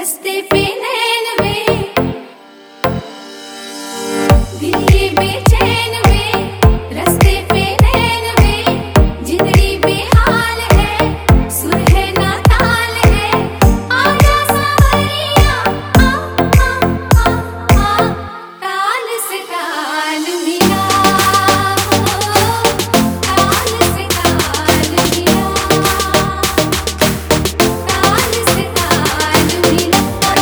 रस्ते पे नैन में दिल ये बेचैन में, रस्ते पे नैन में जिंदड़ी बेहाल है, सुर है ना ताल है। आजा सावरिया आ ताल से ताल मिला, ताल से ताल मिला, ताल से ताल मिला।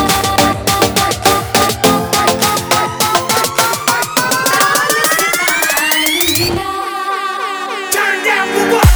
Turn down for what?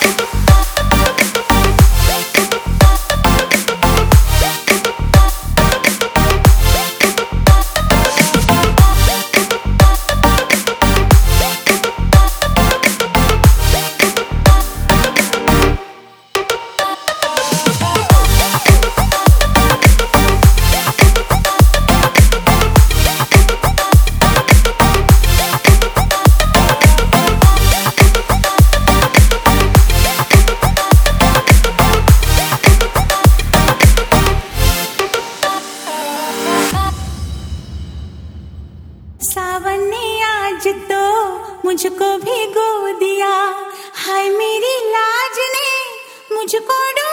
सावन ने आज तो मुझको भिगो दिया, हाय मेरी लाज ने मुझको